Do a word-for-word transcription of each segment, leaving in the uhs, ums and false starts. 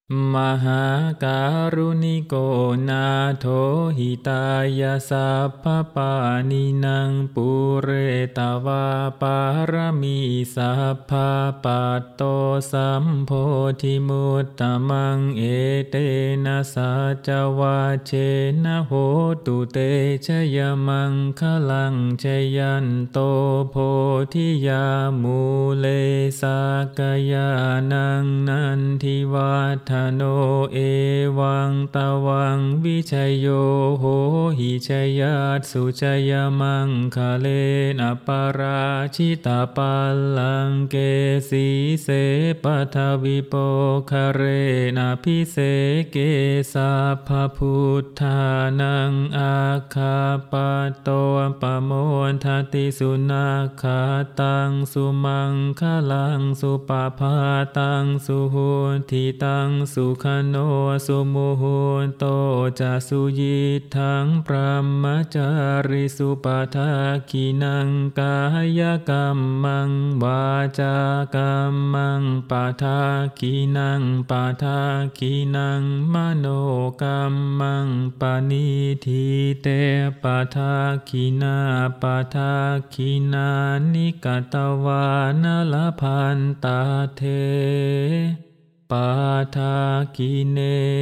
มหาการุณิโกนาโถหิตายาสัพพปานินางปุเรตวาปารมีสัพพปัตโตสัมโพธิมุตตมังเอเตนะสัจวาเชนะโหตุเตชยมังคลังชยันโตโพธิยามูเลสากยานังนันทิวัฒโนเอวังตวังวิชัยโยโหหิชยัตสุชยมังคะเลนะปาราชิตาปัลลังเกสีเสปัทวิโปคะเรนะพิเศเกสัพพพุทธานังอาคาปะโตปโมทติสุนาคาตังสุมังคลังสุปภาตังสุโหทิตังสุขโนสุโมโหโตจะสุยิทังพระมจาริสุปทาคินังกายกรรมังวาจากรรมังปาทาคินังปาทาคินังมโนกรรมังปณิทิเตปาทาคินาปาทาคินานิกตวานลพันตาเทปาทาคิเน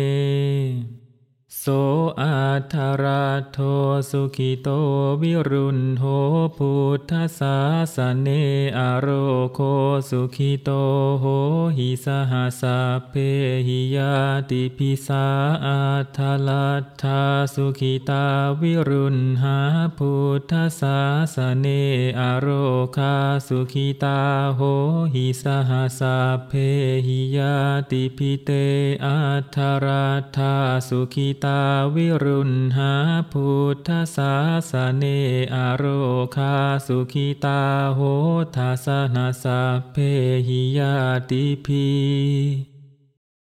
โสอัทธราโทสุขิโตวิรุณโหพุทธศาสเนอโรโคสุขิโตโหหิสหสะเพหิยาติพิสาอัทธลัทธาสุขิตาวิรุณหาพุทธศาสเนอโรคาสุขิตาโหหิสหสะเพหิยาติพิเตอัทธราธาสุขิตาวิรุณหาพุทธศาสเนอโรคาสุขิตาโหทัสสะเพหิยาติพี